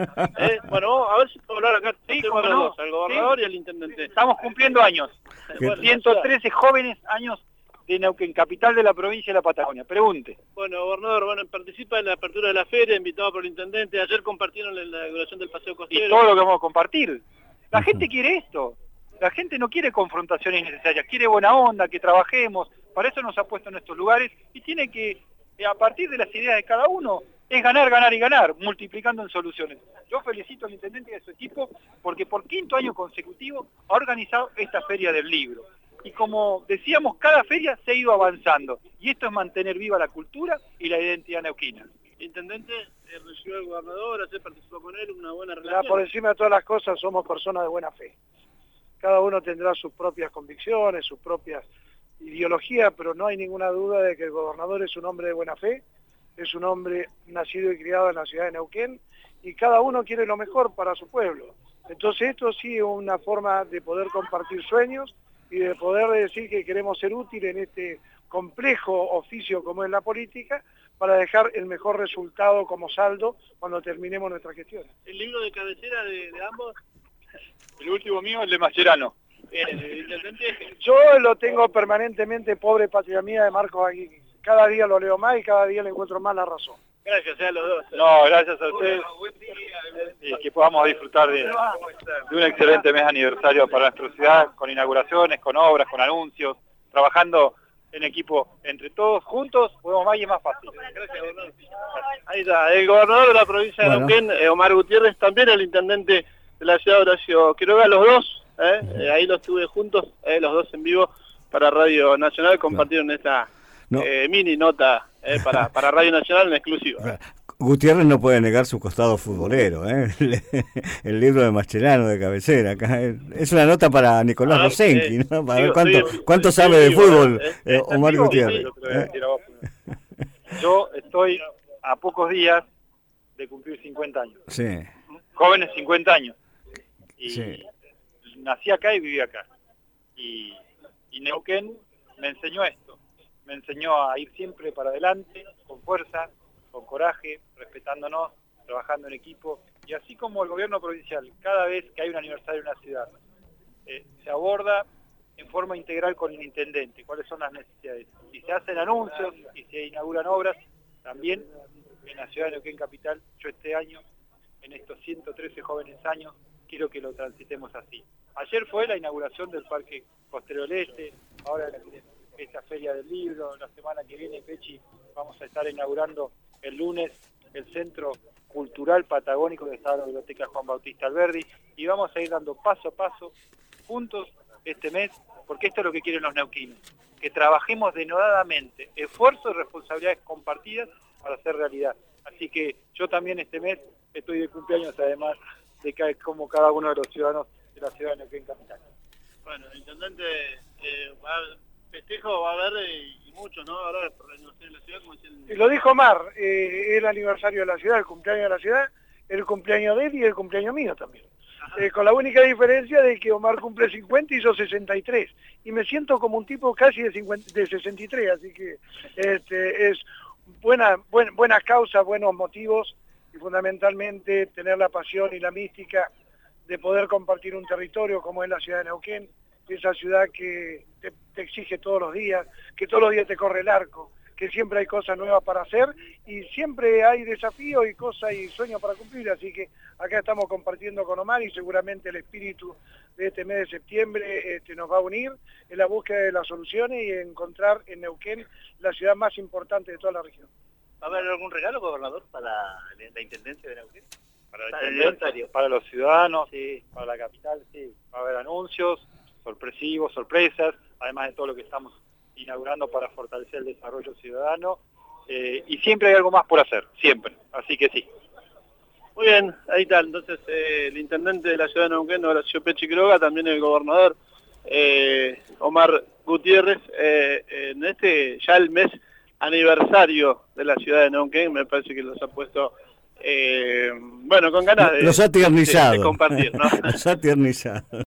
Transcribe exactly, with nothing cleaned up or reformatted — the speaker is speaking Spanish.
¿Eh? Bueno, a ver si puedo hablar acá. Sí, Tenemos ¿cómo los no? dos, al gobernador Sí. y al intendente. Estamos cumpliendo años. Bueno, ciento trece jóvenes años de Neuquén, capital de la provincia de la Patagonia. Pregunte. Bueno, gobernador, bueno, participa en la apertura de la feria, invitado por el intendente. Ayer compartieron la inauguración del paseo costero. Y todo lo que vamos a compartir. La gente quiere esto. La gente no quiere confrontaciones innecesarias, quiere buena onda, que trabajemos. Para eso nos ha puesto en estos lugares y tiene que, a partir de las ideas de cada uno, es ganar, ganar y ganar, multiplicando en soluciones. Yo felicito al intendente y a su equipo porque por quinto año consecutivo ha organizado esta feria del libro. Y como decíamos, cada feria se ha ido avanzando. Y esto es mantener viva la cultura y la identidad neuquina. Intendente, eh, recibió al gobernador, ayer participó con él, una buena Ya relación. por encima de todas las cosas somos personas de buena fe. Cada uno tendrá sus propias convicciones, sus propias ideologías, pero no hay ninguna duda de que el gobernador es un hombre de buena fe, es un hombre nacido y criado en la ciudad de Neuquén, y cada uno quiere lo mejor para su pueblo. Entonces esto sí es una forma de poder compartir sueños y de poder decir que queremos ser útiles en este complejo oficio como es la política, para dejar el mejor resultado como saldo cuando terminemos nuestra gestión. El libro de cabecera de, de ambos, El último mío, el de Mascherano. el intendente... Yo lo tengo permanentemente, Pobre Patria Mía, de Marcos Aguirre. Cada día lo leo más y cada día le encuentro más la razón. Gracias a los dos. No, gracias a ustedes. Y que podamos disfrutar de, de un excelente mes aniversario para nuestra ciudad, con inauguraciones, con obras, con anuncios, trabajando en equipo entre todos, juntos, podemos más y es más fácil. Gracias, gobernador. Ahí está, el gobernador de la provincia de Bueno. Neuquén, eh, Omar Gutiérrez, también el intendente de la ciudad de Horacio Quiroga, los dos, eh, eh, ahí los tuve juntos, eh, los dos en vivo para Radio Nacional, compartieron esta No. eh, mini nota eh, para, para Radio Nacional en exclusiva. Gutiérrez no puede negar su costado futbolero, ¿eh? El libro de Mascherano de cabecera. Acá es una nota para Nicolás Ah, Rosenki, eh, ¿no? Para digo, ver cuánto, estoy- cuánto estoy sabe de vivo, fútbol ¿eh? eh, Omar Digo, Gutiérrez. sí, lo que voy a ¿eh? decir a vos. Yo estoy a pocos días de cumplir cincuenta años. Sí, Jóvenes cincuenta años. Y Sí. nací acá y viví acá. Y, y Neuquén me enseñó esto. Me enseñó a ir siempre para adelante, con fuerza, con coraje, respetándonos, trabajando en equipo. Y así como el gobierno provincial, cada vez que hay un aniversario en una ciudad, eh, se aborda en forma integral con el intendente cuáles son las necesidades. Y se hacen anuncios y se inauguran obras, también en la ciudad de Neuquén Capital. Yo este año, en estos ciento trece jóvenes años, quiero que lo transitemos así. Ayer fue la inauguración del Parque Costero del Este, ahora esta Feria del Libro, la semana que viene, Pechi, vamos a estar inaugurando el lunes el Centro Cultural Patagónico de la Biblioteca Juan Bautista Alberdi, y vamos a ir dando paso a paso, juntos, este mes, porque esto es lo que quieren los neuquinos, que trabajemos denodadamente, esfuerzo y responsabilidades compartidas para hacer realidad. Así que yo también este mes estoy de cumpleaños, además de que como cada uno de los ciudadanos de la ciudad de Neuquén Capital. Bueno, el intendente, eh, va, festejo va a haber eh, y mucho, ¿no? Ahora por la Universidad de la Ciudad, como decía el... Y lo dijo Omar, eh, el aniversario de la ciudad, el cumpleaños de la ciudad, el cumpleaños de él y el cumpleaños mío también. Eh, con la única diferencia de que Omar cumple cincuenta y yo sesenta y tres. Y me siento como un tipo casi de, cincuenta, de sesenta y tres, así que este, es buena, buen, buena causa, buenos motivos y fundamentalmente tener la pasión y la mística de poder compartir un territorio como es la ciudad de Neuquén, esa ciudad que te, te exige todos los días, que todos los días te corre el arco, que siempre hay cosas nuevas para hacer y siempre hay desafíos y cosas y sueños para cumplir, así que acá estamos compartiendo con Omar y seguramente el espíritu de este mes de septiembre este, nos va a unir en la búsqueda de las soluciones y encontrar en Neuquén la ciudad más importante de toda la región. ¿Va a haber algún regalo, gobernador, para la Intendencia de Neuquén? Para, el Para el intendente, aniversario. para los ciudadanos, Sí. para la capital, sí, va a haber anuncios, sorpresivos, sorpresas, además de todo lo que estamos inaugurando para fortalecer el desarrollo ciudadano, eh, y siempre hay algo más por hacer, siempre, así que sí. Muy bien, ahí está, entonces eh, el intendente de la ciudad de Neuquén, Horacio Pechi Quiroga, también el gobernador eh, Omar Gutiérrez, eh, en este ya el mes aniversario de la ciudad de Neuquén, me parece que los ha puesto, eh, bueno, con ganas de, Los ha tiernizado. de- de compartir, ¿no? Los ha tiernizado.